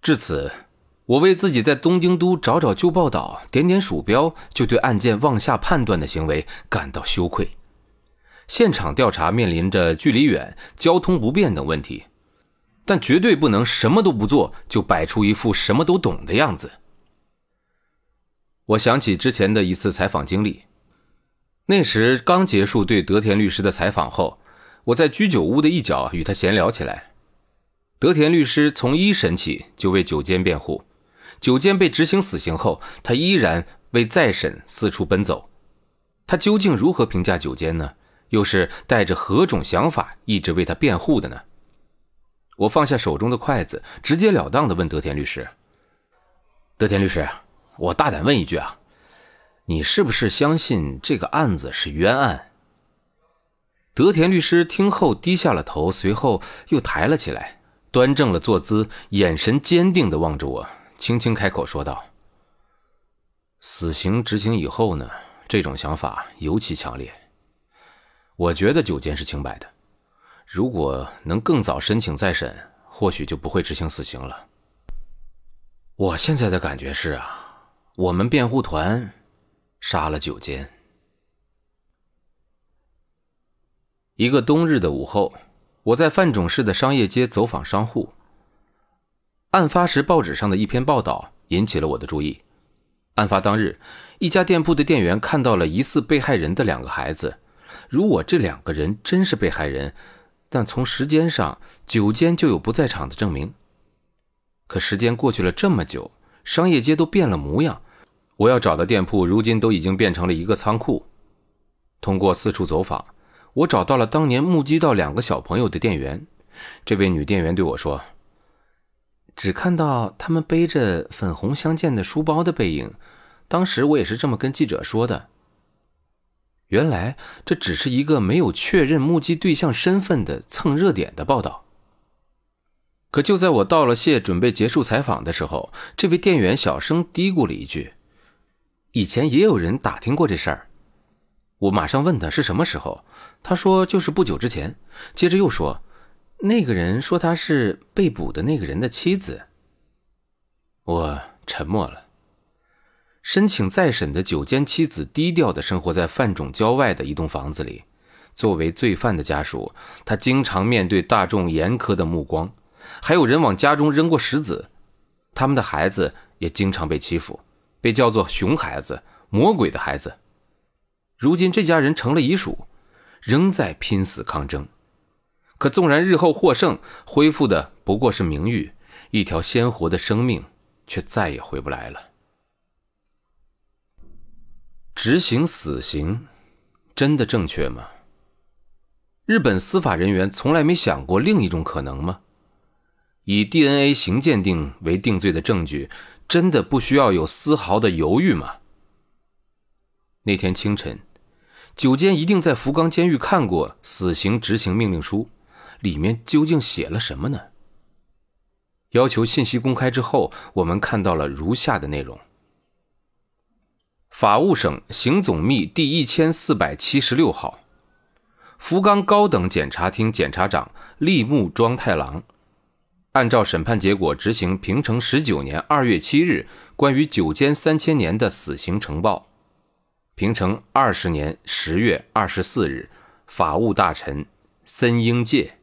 至此，我为自己在东京都找找旧报道、点点鼠标就对案件妄下判断的行为感到羞愧。现场调查面临着距离远、交通不便等问题，但绝对不能什么都不做就摆出一副什么都懂的样子。我想起之前的一次采访经历，那时刚结束对德田律师的采访后，我在居酒屋的一角与他闲聊起来。德田律师从一审起就为九间辩护，九间被执行死刑后，他依然为再审四处奔走。他究竟如何评价九间呢？又是带着何种想法一直为他辩护的呢？我放下手中的筷子，直截了当地问德田律师：德田律师，我大胆问一句啊，你是不是相信这个案子是冤案？德田律师听后低下了头，随后又抬了起来，端正了坐姿，眼神坚定地望着我，轻轻开口说道：死刑执行以后呢，这种想法尤其强烈。我觉得九间是清白的，如果能更早申请再审，或许就不会执行死刑了。我现在的感觉是啊，我们辩护团杀了九间。一个冬日的午后，我在范种市的商业街走访商户。案发时报纸上的一篇报道引起了我的注意。案发当日，一家店铺的店员看到了疑似被害人的2个孩子。如果这2个人真是被害人，但从时间上九间就有不在场的证明。可时间过去了这么久，商业街都变了模样，我要找的店铺如今都已经变成了一个仓库。通过四处走访，我找到了当年目击到2个小朋友的店员。这位女店员对我说，只看到他们背着粉红相间的书包的背影，当时我也是这么跟记者说的。原来这只是一个没有确认目击对象身份的蹭热点的报道。可就在我道了谢准备结束采访的时候，这位店员小声嘀咕了一句，以前也有人打听过这事儿。我马上问他是什么时候，他说就是不久之前，接着又说那个人说他是被捕的那个人的妻子。我沉默了。申请再审的九间妻子低调地生活在范种郊外的一栋房子里，作为罪犯的家属，他经常面对大众严苛的目光，还有人往家中扔过石子，他们的孩子也经常被欺负，被叫做熊孩子、魔鬼的孩子。如今这家人成了遗属，仍在拼死抗争。可纵然日后获胜，恢复的不过是名誉，一条鲜活的生命却再也回不来了。执行死刑真的正确吗？日本司法人员从来没想过另一种可能吗？以 DNA 刑鉴定为定罪的证据，真的不需要有丝毫的犹豫吗？那天清晨，九间一定在福冈监狱看过死刑执行命令书，里面究竟写了什么呢？要求信息公开之后，我们看到了如下的内容。法务省刑总密第1476号，福冈高等检察厅检察长立木庄太郎，按照审判结果执行平成19年2月7日关于九间3000年的死刑呈报。平成20年10月24日，法务大臣森英介。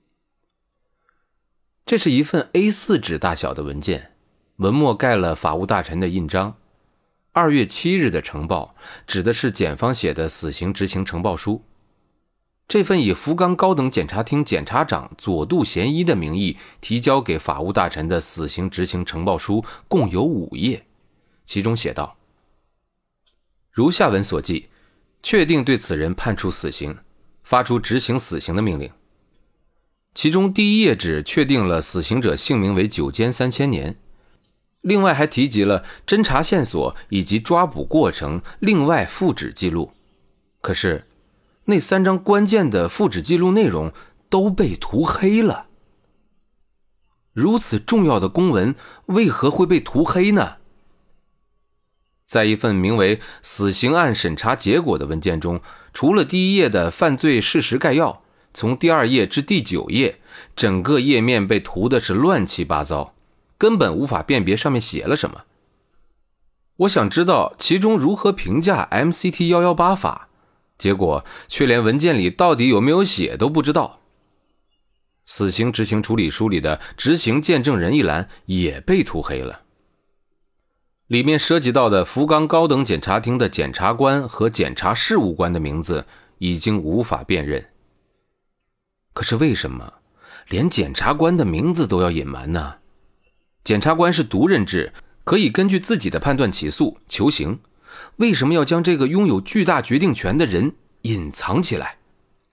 这是一份 A4 纸大小的文件，文末盖了法务大臣的印章。2月7日的呈报指的是检方写的死刑执行呈报书。这份以福冈高等检察厅检察长佐渡贤一的名义提交给法务大臣的死刑执行呈报书共有5页，其中写道：如下文所记，确定对此人判处死刑，发出执行死刑的命令。其中第1页纸确定了死刑者姓名为九间3000年，另外还提及了侦查线索以及抓捕过程另外附纸记录。可是那3张关键的附纸记录内容都被涂黑了。如此重要的公文为何会被涂黑呢？在一份名为《死刑案审查结果》的文件中，除了第1页的犯罪事实概要，从第2页至第9页，整个页面被涂的是乱七八糟， 根本无法辨别上面写了什么。我想知道其中如何评价 MCT118 法，结果却连文件里到底有没有写都不知道。死刑执行处理书里的执行见证人一栏也被涂黑了，里面涉及到的福冈高等检察厅的检察官和检察事务官的名字已经无法辨认。可是为什么连检察官的名字都要隐瞒呢？检察官是独任制，可以根据自己的判断起诉求刑，为什么要将这个拥有巨大决定权的人隐藏起来？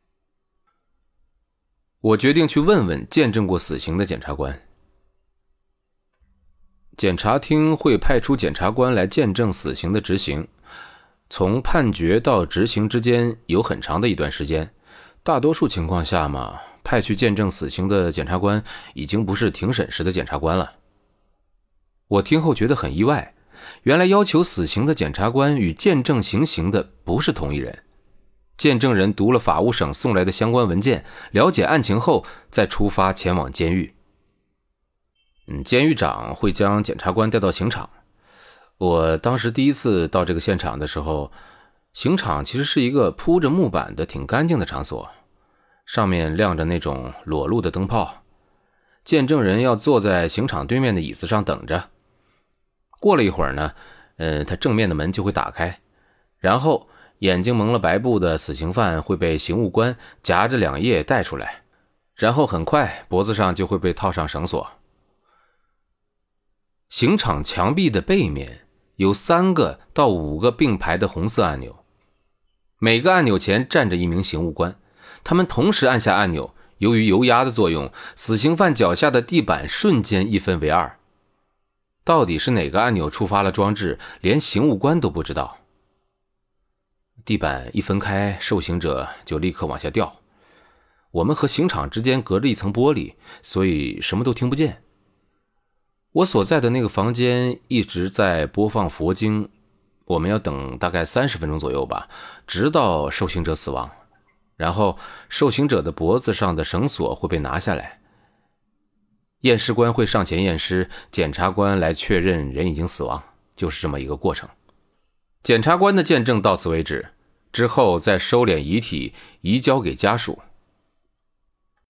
我决定去问问见证过死刑的检察官。检察厅会派出检察官来见证死刑的执行，从判决到执行之间有很长的一段时间，大多数情况下嘛，派去见证死刑的检察官已经不是庭审时的检察官了。我听后觉得很意外，原来要求死刑的检察官与见证行刑的不是同一人。见证人读了法务省送来的相关文件，了解案情后再出发前往监狱。监狱长会将检察官带到刑场。我当时第一次到这个现场的时候，刑场其实是一个铺着木板的挺干净的场所，上面亮着那种裸露的灯泡。见证人要坐在刑场对面的椅子上等着。过了一会儿呢，他正面的门就会打开，然后眼睛蒙了白布的死刑犯会被刑务官夹着两页带出来，然后很快脖子上就会被套上绳索。刑场墙壁的背面有3个到5个并排的红色按钮，每个按钮前站着一名刑务官，他们同时按下按钮，由于油压的作用，死刑犯脚下的地板瞬间一分为二。到底是哪个按钮触发了装置，连刑务官都不知道。地板一分开，受刑者就立刻往下掉。我们和刑场之间隔着一层玻璃，所以什么都听不见。我所在的那个房间一直在播放佛经，我们要等大概30分钟左右吧，直到受刑者死亡。然后受刑者的脖子上的绳索会被拿下来，验尸官会上前验尸，检察官来确认人已经死亡，就是这么一个过程。检察官的见证到此为止，之后再收敛遗体移交给家属。